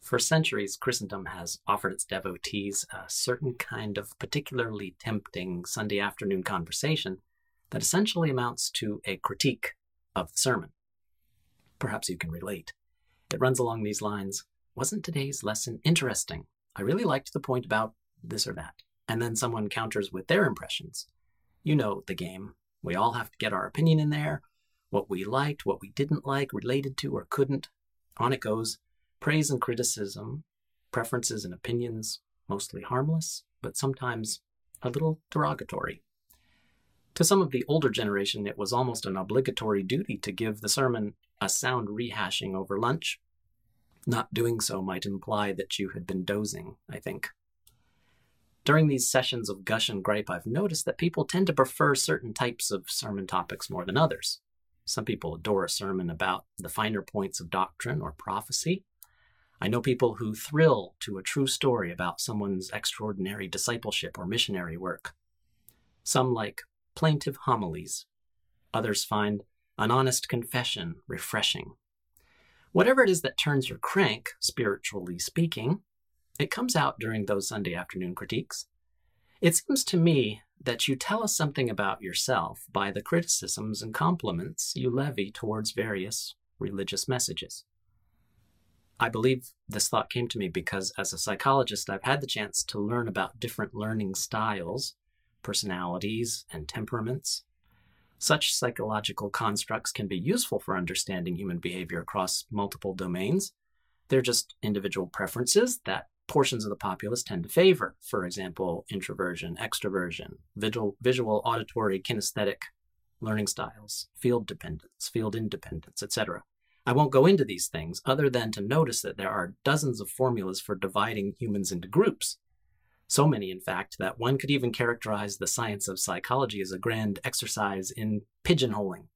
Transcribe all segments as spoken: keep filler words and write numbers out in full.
For centuries, Christendom has offered its devotees a certain kind of particularly tempting Sunday afternoon conversation that essentially amounts to a critique of the sermon. Perhaps you can relate. It runs along these lines: wasn't today's lesson interesting? I really liked the point about this or that. And then someone counters with their impressions. You know the game. We all have to get our opinion in there, what we liked, what we didn't like, related to or couldn't. On it goes. Praise and criticism, preferences and opinions, mostly harmless, but sometimes a little derogatory. To some of the older generation, it was almost an obligatory duty to give the sermon a sound rehashing over lunch. Not doing so might imply that you had been dozing, I think. During these sessions of gush and gripe, I've noticed that people tend to prefer certain types of sermon topics more than others. Some people adore a sermon about the finer points of doctrine or prophecy. I know people who thrill to a true story about someone's extraordinary discipleship or missionary work. Some like plaintive homilies. Others find an honest confession refreshing. Whatever it is that turns your crank, spiritually speaking, it comes out during those Sunday afternoon critiques. It seems to me that you tell us something about yourself by the criticisms and compliments you levy towards various religious messages. I believe this thought came to me because as a psychologist, I've had the chance to learn about different learning styles, personalities, and temperaments. Such psychological constructs can be useful for understanding human behavior across multiple domains. They're just individual preferences that portions of the populace tend to favor. For example, introversion, extroversion, visual, visual auditory, kinesthetic learning styles, field dependence, field independence, et cetera. I won't go into these things other than to notice that there are dozens of formulas for dividing humans into groups. So many, in fact, that one could even characterize the science of psychology as a grand exercise in pigeonholing.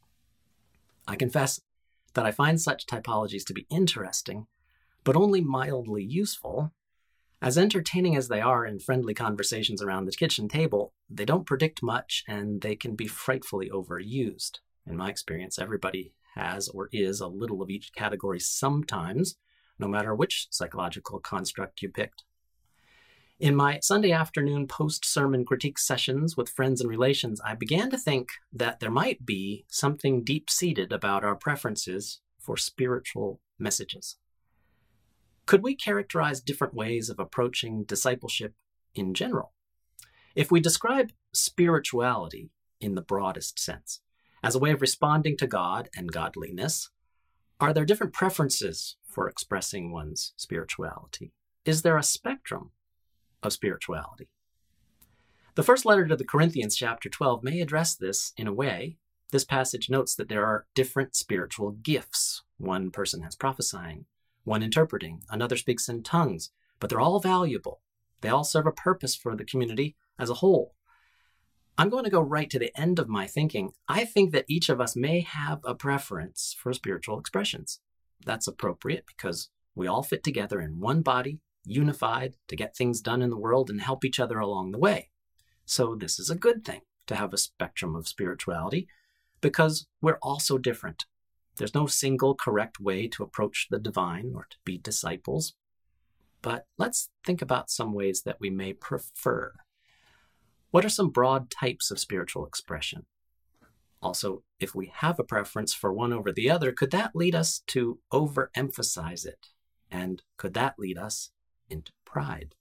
I confess that I find such typologies to be interesting, but only mildly useful. As entertaining as they are in friendly conversations around the kitchen table, they don't predict much and they can be frightfully overused. In my experience, everybody has or is a little of each category sometimes, no matter which psychological construct you picked. In my Sunday afternoon post-sermon critique sessions with friends and relations, I began to think that there might be something deep-seated about our preferences for spiritual messages. Could we characterize different ways of approaching discipleship in general? If we describe spirituality in the broadest sense, as a way of responding to God and godliness, are there different preferences for expressing one's spirituality? Is there a spectrum of spirituality? The first letter to the Corinthians, chapter twelve, may address this in a way. This passage notes that there are different spiritual gifts. One person has prophesying, one interpreting, another speaks in tongues, but they're all valuable. They all serve a purpose for the community as a whole. I'm going to go right to the end of my thinking. I think that each of us may have a preference for spiritual expressions. That's appropriate because we all fit together in one body, unified to get things done in the world and help each other along the way. So this is a good thing to have a spectrum of spirituality because we're all so different. There's no single correct way to approach the divine or to be disciples. But let's think about some ways that we may prefer. What are some broad types of spiritual expression? Also, if we have a preference for one over the other, could that lead us to overemphasize it? And could that lead us into pride?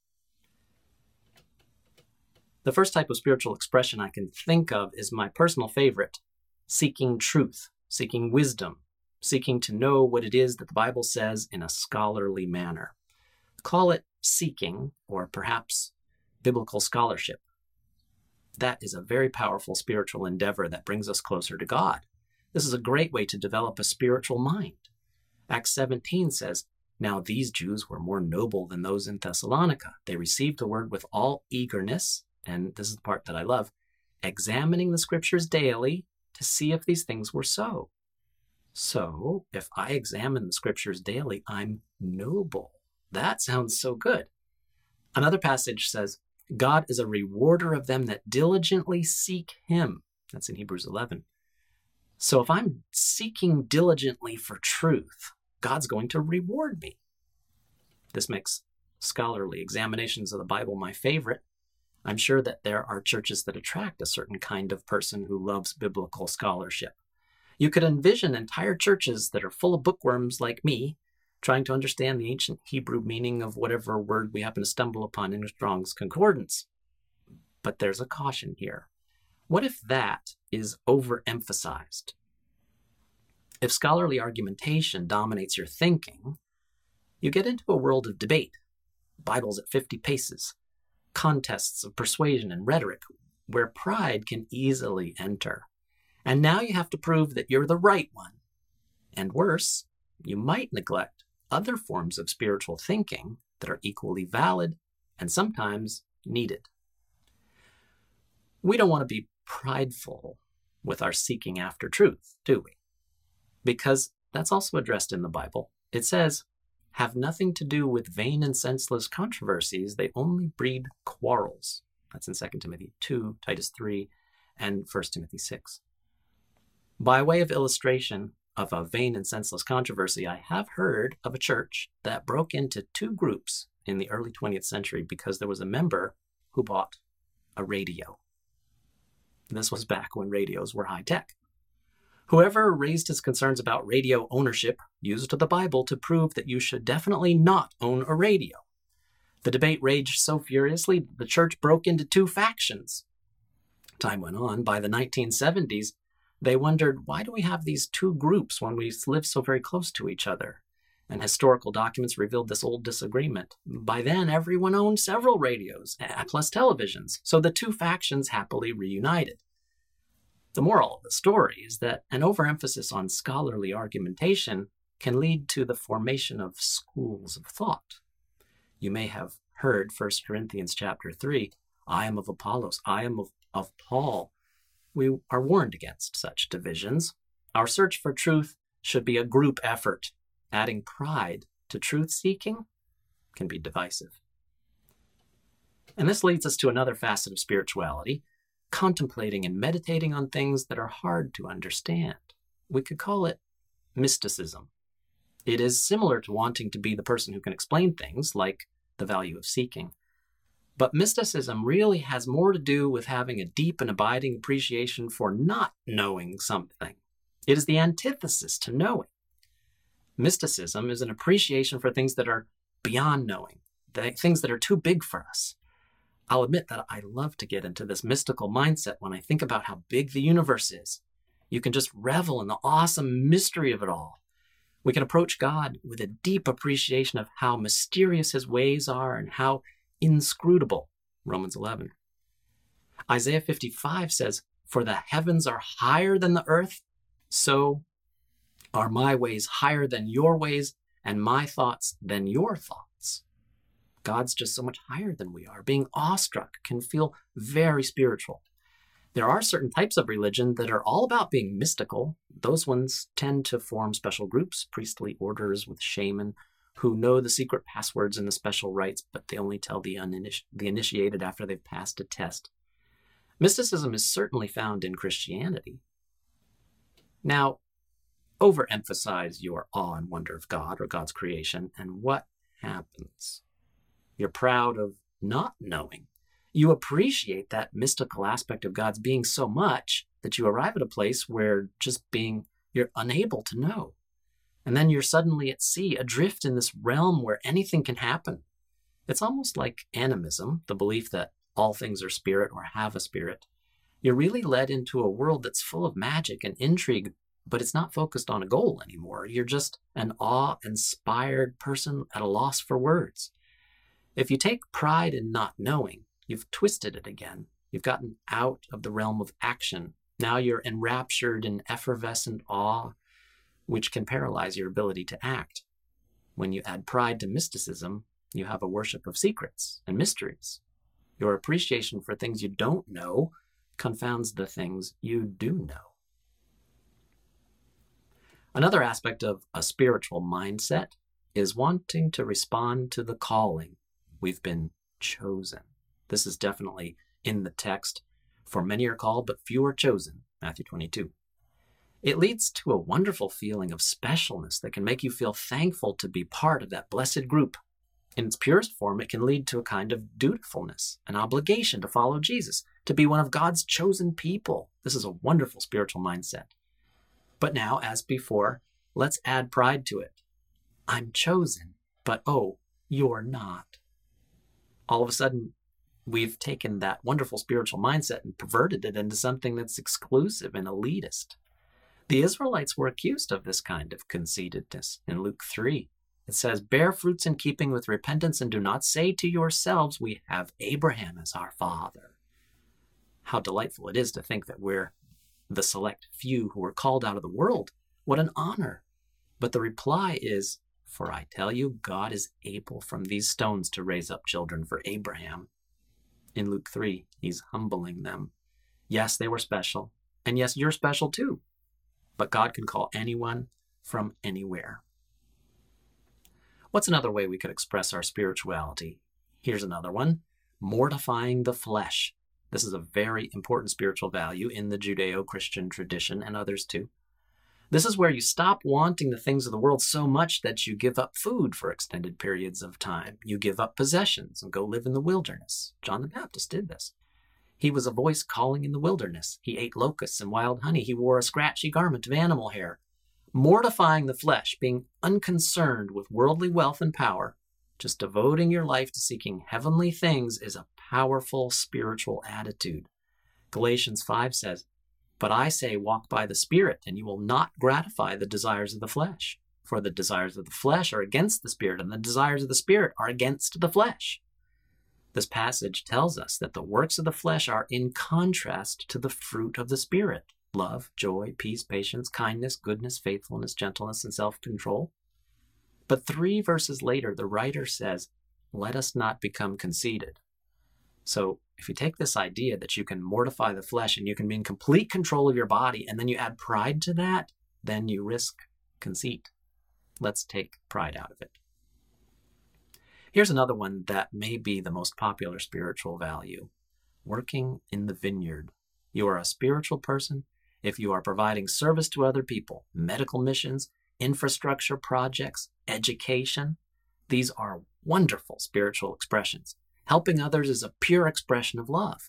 The first type of spiritual expression I can think of is my personal favorite: seeking truth, seeking wisdom, seeking to know what it is that the Bible says in a scholarly manner. Call it seeking, or perhaps biblical scholarship. That is a very powerful spiritual endeavor that brings us closer to God. This is a great way to develop a spiritual mind. Acts seventeen says, "Now these Jews were more noble than those in Thessalonica. They received the word with all eagerness," and this is the part that I love, "examining the scriptures daily to see if these things were so." So, if I examine the scriptures daily, I'm noble. That sounds so good. Another passage says, "God is a rewarder of them that diligently seek him." That's in Hebrews eleven. So if I'm seeking diligently for truth, God's going to reward me. This makes scholarly examinations of the Bible my favorite. I'm sure that there are churches that attract a certain kind of person who loves biblical scholarship. You could envision entire churches that are full of bookworms like me, trying to understand the ancient Hebrew meaning of whatever word we happen to stumble upon in Strong's Concordance. But there's a caution here. What if that is overemphasized? If scholarly argumentation dominates your thinking, you get into a world of debate, Bibles at fifty paces, contests of persuasion and rhetoric, where pride can easily enter. And now you have to prove that you're the right one. And worse, you might neglect other forms of spiritual thinking that are equally valid and sometimes needed. We don't want to be prideful with our seeking after truth, do we? Because that's also addressed in the Bible. It says, have nothing to do with vain and senseless controversies. They only breed quarrels. That's in Second Timothy two, Titus three, and First Timothy six. By way of illustration of a vain and senseless controversy, I have heard of a church that broke into two groups in the early twentieth century because there was a member who bought a radio. This was back when radios were high-tech. Whoever raised his concerns about radio ownership used the Bible to prove that you should definitely not own a radio. The debate raged so furiously that the church broke into two factions. Time went on. By the nineteen seventies, they wondered, why do we have these two groups when we live so very close to each other? And historical documents revealed this old disagreement. By then, everyone owned several radios, plus televisions, so the two factions happily reunited. The moral of the story is that an overemphasis on scholarly argumentation can lead to the formation of schools of thought. You may have heard First Corinthians chapter three, I am of Apollos, I am of, of Paul. We are warned against such divisions. Our search for truth should be a group effort. Adding pride to truth-seeking can be divisive. And this leads us to another facet of spirituality, contemplating and meditating on things that are hard to understand. We could call it mysticism. It is similar to wanting to be the person who can explain things, like the value of seeking. But mysticism really has more to do with having a deep and abiding appreciation for not knowing something. It is the antithesis to knowing. Mysticism is an appreciation for things that are beyond knowing, things that are too big for us. I'll admit that I love to get into this mystical mindset when I think about how big the universe is. You can just revel in the awesome mystery of it all. We can approach God with a deep appreciation of how mysterious his ways are and how inscrutable, Romans eleven. Isaiah fifty-five says, for the heavens are higher than the earth, so are my ways higher than your ways, and my thoughts than your thoughts. God's just so much higher than we are. Being awestruck can feel very spiritual. There are certain types of religion that are all about being mystical. Those ones tend to form special groups, priestly orders with shaman, who know the secret passwords and the special rites, but they only tell the, uniniti- the initiated after they've passed a test. Mysticism is certainly found in Christianity. Now, overemphasize your awe and wonder of God or God's creation, and what happens? You're proud of not knowing. You appreciate that mystical aspect of God's being so much that you arrive at a place where just being, you're unable to know. And then you're suddenly at sea, adrift in this realm where anything can happen. It's almost like animism, the belief that all things are spirit or have a spirit. You're really led into a world that's full of magic and intrigue, but it's not focused on a goal anymore. You're just an awe-inspired person at a loss for words. If you take pride in not knowing, you've twisted it again. You've gotten out of the realm of action. Now you're enraptured in effervescent awe, which can paralyze your ability to act. When you add pride to mysticism, you have a worship of secrets and mysteries. Your appreciation for things you don't know confounds the things you do know. Another aspect of a spiritual mindset is wanting to respond to the calling. We've been chosen. This is definitely in the text. For many are called, but few are chosen, Matthew twenty-two. It leads to a wonderful feeling of specialness that can make you feel thankful to be part of that blessed group. In its purest form, it can lead to a kind of dutifulness, an obligation to follow Jesus, to be one of God's chosen people. This is a wonderful spiritual mindset. But now, as before, let's add pride to it. I'm chosen, but oh, you're not. All of a sudden, we've taken that wonderful spiritual mindset and perverted it into something that's exclusive and elitist. The Israelites were accused of this kind of conceitedness. In Luke three, it says, "Bear fruits in keeping with repentance, and do not say to yourselves, 'We have Abraham as our father.'" How delightful it is to think that we're the select few who were called out of the world. What an honor. But the reply is, "For I tell you, God is able from these stones to raise up children for Abraham." In Luke three, he's humbling them. Yes, they were special. And yes, you're special too. But God can call anyone from anywhere. What's another way we could express our spirituality? Here's another one. Mortifying the flesh. This is a very important spiritual value in the Judeo-Christian tradition and others too. This is where you stop wanting the things of the world so much that you give up food for extended periods of time. You give up possessions and go live in the wilderness. John the Baptist did this. He was a voice calling in the wilderness. He ate locusts and wild honey. He wore a scratchy garment of animal hair. Mortifying the flesh, being unconcerned with worldly wealth and power, just devoting your life to seeking heavenly things is a powerful spiritual attitude. Galatians five says, "But I say, walk by the Spirit, and you will not gratify the desires of the flesh. For the desires of the flesh are against the Spirit, and the desires of the Spirit are against the flesh." This passage tells us that the works of the flesh are in contrast to the fruit of the Spirit: love, joy, peace, patience, kindness, goodness, faithfulness, gentleness, and self-control. But three verses later, the writer says, "Let us not become conceited." So if you take this idea that you can mortify the flesh and you can be in complete control of your body, and then you add pride to that, then you risk conceit. Let's take pride out of it. Here's another one that may be the most popular spiritual value: working in the vineyard. You are a spiritual person if you are providing service to other people, medical missions, infrastructure projects, education. These are wonderful spiritual expressions. Helping others is a pure expression of love.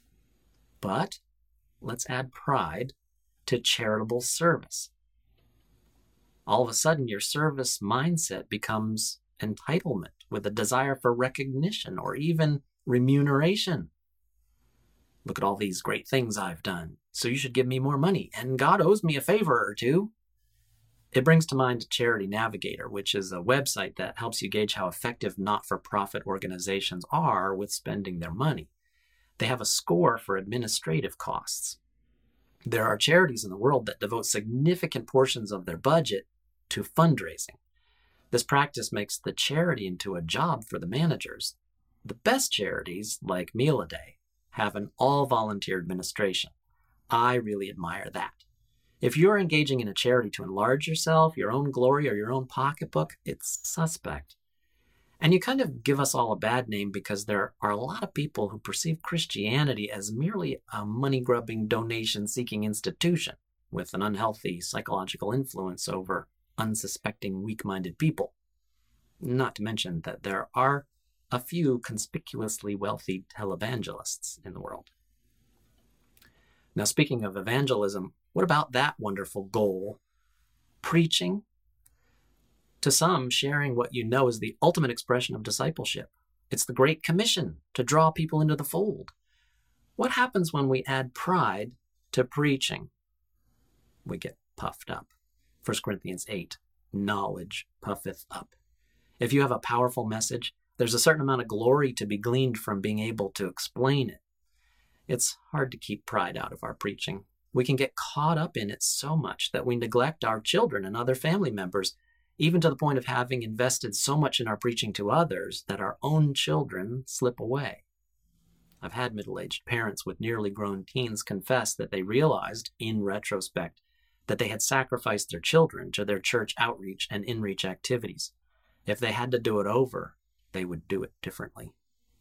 But let's add pride to charitable service. All of a sudden, your service mindset becomes entitlement with a desire for recognition or even remuneration. Look at all these great things I've done, so you should give me more money, and God owes me a favor or two. It brings to mind Charity Navigator, which is a website that helps you gauge how effective not-for-profit organizations are with spending their money. They have a score for administrative costs. There are charities in the world that devote significant portions of their budget to fundraising. This practice makes the charity into a job for the managers. The best charities, like Meal a Day, have an all-volunteer administration. I really admire that. If you're engaging in a charity to enlarge yourself, your own glory, or your own pocketbook, it's suspect. And you kind of give us all a bad name because there are a lot of people who perceive Christianity as merely a money-grubbing, donation-seeking institution with an unhealthy psychological influence over unsuspecting, weak-minded people. Not to mention that there are a few conspicuously wealthy televangelists in the world. Now, speaking of evangelism, what about that wonderful goal? Preaching. To some, sharing what you know is the ultimate expression of discipleship. It's the Great Commission to draw people into the fold. What happens when we add pride to preaching? We get puffed up. First Corinthians eight, knowledge puffeth up. If you have a powerful message, there's a certain amount of glory to be gleaned from being able to explain it. It's hard to keep pride out of our preaching. We can get caught up in it so much that we neglect our children and other family members, even to the point of having invested so much in our preaching to others that our own children slip away. I've had middle-aged parents with nearly grown teens confess that they realized, in retrospect, that they had sacrificed their children to their church outreach and in-reach activities. If they had to do it over, they would do it differently.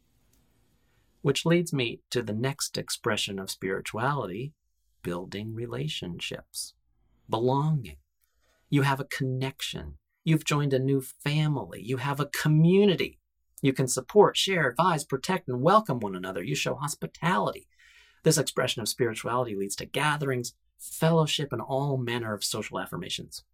Which leads me to the next expression of spirituality: building relationships, belonging. You have a connection. You've joined a new family. You have a community. You can support, share, advise, protect, and welcome one another. You show hospitality. This expression of spirituality leads to gatherings, fellowship, and all manner of social affirmations.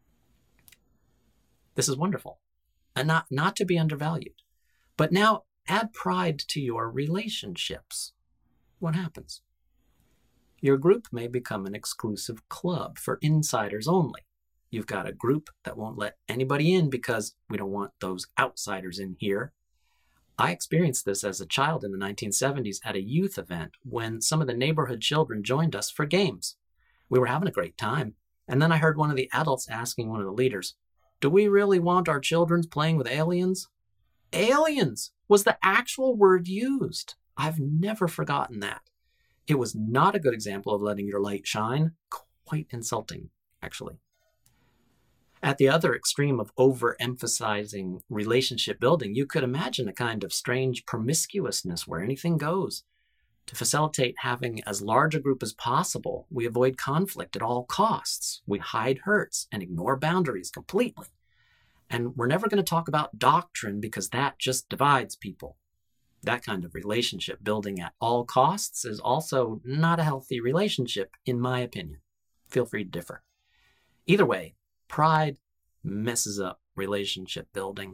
This is wonderful, and not, not to be undervalued. But now add pride to your relationships. What happens? Your group may become an exclusive club for insiders only. You've got a group that won't let anybody in because we don't want those outsiders in here. I experienced this as a child in the nineteen seventies at a youth event when some of the neighborhood children joined us for games. We were having a great time, and then I heard one of the adults asking one of the leaders, "Do we really want our children playing with aliens?" Aliens was the actual word used. I've never forgotten that. It was not a good example of letting your light shine. Quite insulting, actually. At the other extreme of overemphasizing relationship building, you could imagine a kind of strange promiscuousness where anything goes. To facilitate having as large a group as possible, we avoid conflict at all costs. We hide hurts and ignore boundaries completely. And we're never going to talk about doctrine because that just divides people. That kind of relationship building at all costs is also not a healthy relationship, in my opinion. Feel free to differ. Either way, pride messes up relationship building.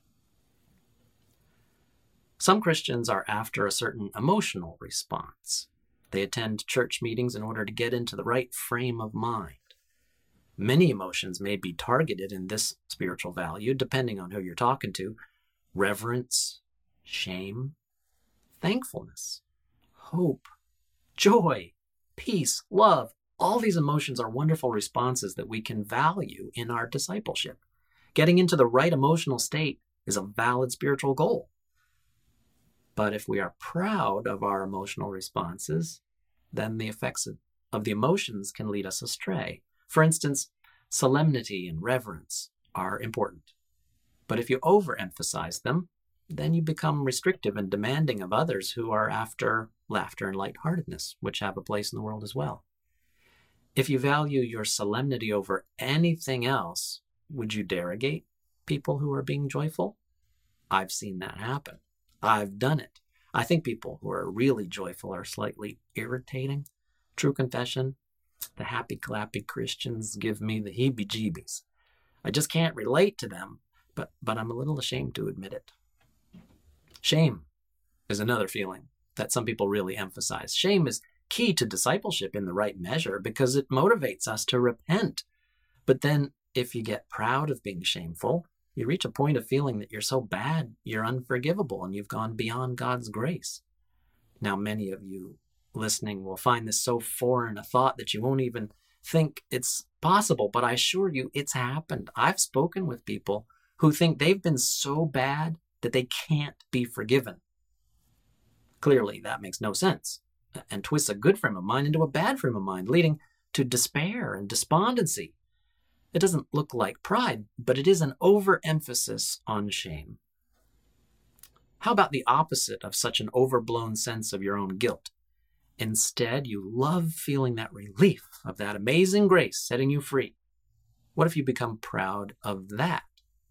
Some Christians are after a certain emotional response. They attend church meetings in order to get into the right frame of mind. Many emotions may be targeted in this spiritual value, depending on who you're talking to. Reverence, shame, thankfulness, hope, joy, peace, love. All these emotions are wonderful responses that we can value in our discipleship. Getting into the right emotional state is a valid spiritual goal. But if we are proud of our emotional responses, then the effects of, of the emotions can lead us astray. For instance, solemnity and reverence are important. But if you overemphasize them, then you become restrictive and demanding of others who are after laughter and lightheartedness, which have a place in the world as well. If you value your solemnity over anything else, would you derogate people who are being joyful? I've seen that happen. I've done it. I think people who are really joyful are slightly irritating. True confession, the happy-clappy Christians give me the heebie-jeebies. I just can't relate to them, but, but I'm a little ashamed to admit it. Shame is another feeling that some people really emphasize. Shame is key to discipleship in the right measure because it motivates us to repent. But then if you get proud of being shameful, you reach a point of feeling that you're so bad, you're unforgivable, and you've gone beyond God's grace. Now, many of you listening will find this so foreign a thought that you won't even think it's possible, but I assure you it's happened. I've spoken with people who think they've been so bad that they can't be forgiven. Clearly, that makes no sense and twists a good frame of mind into a bad frame of mind, leading to despair and despondency. It doesn't look like pride, but it is an overemphasis on shame. How about the opposite of such an overblown sense of your own guilt? Instead, you love feeling that relief of that amazing grace setting you free. What if you become proud of that?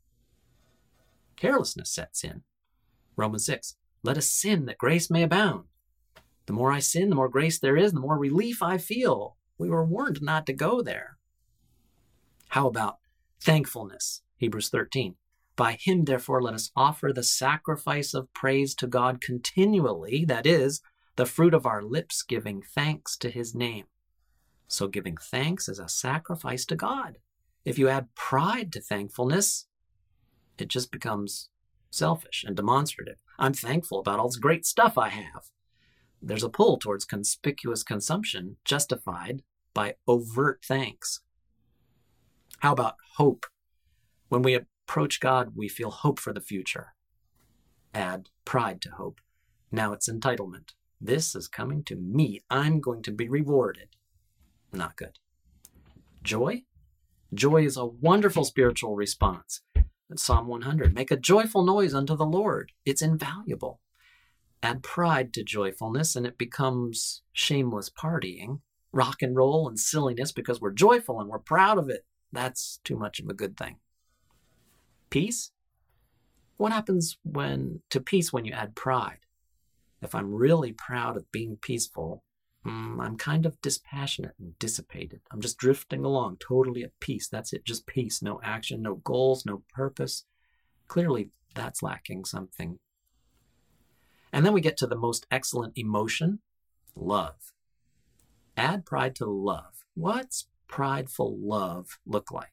Carelessness sets in. Romans six, let us sin that grace may abound. The more I sin, the more grace there is, the more relief I feel. We were warned not to go there. How about thankfulness? Hebrews thirteen. By him, therefore, let us offer the sacrifice of praise to God continually, that is, the fruit of our lips giving thanks to his name. So giving thanks is a sacrifice to God. If you add pride to thankfulness, it just becomes selfish and demonstrative. I'm thankful about all this great stuff I have. There's a pull towards conspicuous consumption justified by overt thanks. How about hope? When we approach God, we feel hope for the future. Add pride to hope. Now it's entitlement. This is coming to me. I'm going to be rewarded. Not good. Joy? Joy is a wonderful spiritual response. In Psalm one hundred, make a joyful noise unto the Lord. It's invaluable. Add pride to joyfulness and it becomes shameless partying, rock and roll and silliness because we're joyful and we're proud of it. That's too much of a good thing. Peace? What happens when to peace when you add pride? If I'm really proud of being peaceful, mm, I'm kind of dispassionate and dissipated. I'm just drifting along, totally at peace. That's it, just peace. No action, no goals, no purpose. Clearly, that's lacking something. And then we get to the most excellent emotion, love. Add pride to love. What's prideful love look like?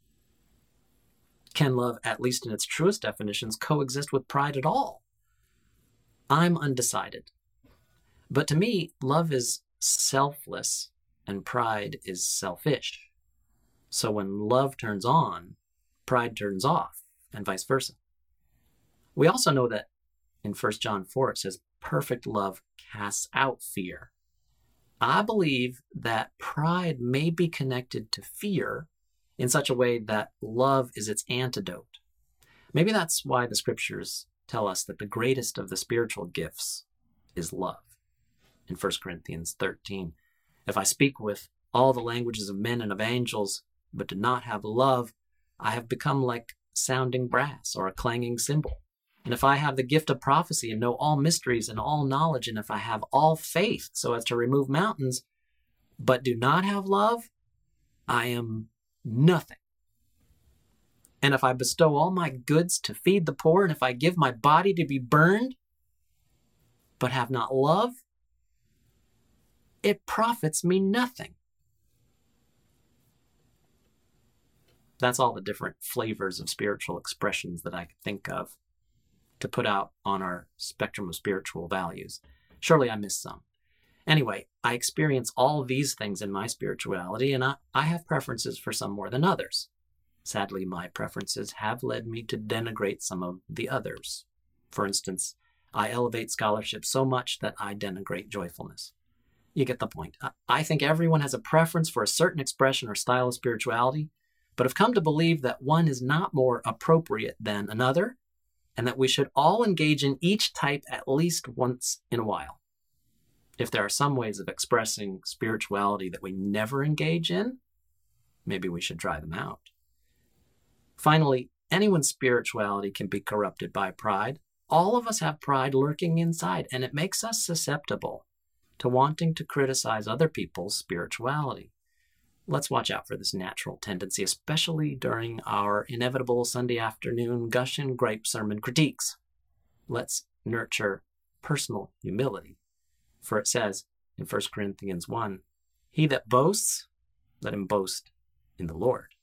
Can love, at least in its truest definitions, coexist with pride at all? I'm undecided. But to me, love is selfless and pride is selfish. So when love turns on, pride turns off, and vice versa. We also know that in First John four, it says, perfect love casts out fear. I believe that pride may be connected to fear in such a way that love is its antidote. Maybe that's why the scriptures tell us that the greatest of the spiritual gifts is love. In First Corinthians thirteen, if I speak with all the languages of men and of angels, but do not have love, I have become like sounding brass or a clanging cymbal. And if I have the gift of prophecy and know all mysteries and all knowledge, and if I have all faith so as to remove mountains, but do not have love, I am nothing. And if I bestow all my goods to feed the poor, and if I give my body to be burned, but have not love, it profits me nothing. That's all the different flavors of spiritual expressions that I could think of to put out on our spectrum of spiritual values. Surely I missed some. Anyway, I experience all these things in my spirituality, and I, I have preferences for some more than others. Sadly, my preferences have led me to denigrate some of the others. For instance, I elevate scholarship so much that I denigrate joyfulness. You get the point. I, I think everyone has a preference for a certain expression or style of spirituality, but have come to believe that one is not more appropriate than another, and that we should all engage in each type at least once in a while. If there are some ways of expressing spirituality that we never engage in, maybe we should try them out. Finally, anyone's spirituality can be corrupted by pride. All of us have pride lurking inside, and it makes us susceptible to wanting to criticize other people's spirituality. Let's watch out for this natural tendency, especially during our inevitable Sunday afternoon gush and gripe sermon critiques. Let's nurture personal humility. For it says in First Corinthians one, he that boasts, let him boast in the Lord.